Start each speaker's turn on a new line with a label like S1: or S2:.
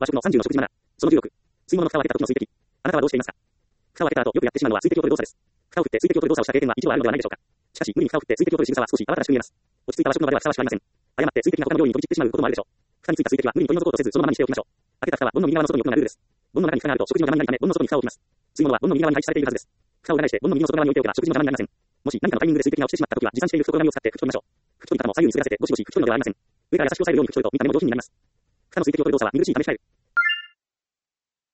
S1: 和食の30の食事マナー。その16。吸い物の蓋を開けた時の水滴。あなたはどうしていますか？蓋を開けた後、よくやってしまうのは水滴を取る動作です。蓋を振って水滴を取る動作をした経験は一度はあるのではないでしょうか。しかし、無理に蓋を振って水滴を取る仕草は少し慌ただしく見えます。落ち着いた和食の場ではふさわしくありません。誤って水滴が他の料理に飛び散ってしまうこともあるでしょう。蓋についた水滴は無理に取り除こうとせず、そのままにしておきましょう。開けた蓋は盆の右側の外に置くのがルールです。盆の中に蓋があると食事の邪魔になるため、盆の外に蓋を置きます。吸い物は盆の右側に配置されているはずです。蓋を裏返して盆の右の外側に置いておけば食事の邪魔になりません。もし何かのタイミングで水滴が落ちてしまった時は、持参している拭き取り紙を使って拭き取りましょう。拭き取り方も左右に滑らせてゴシゴシ拭き取るのではありません。上から優しく押さえるように拭き取ると見た目も上品になります。蓋の水滴を取る動作は見苦しいため控える。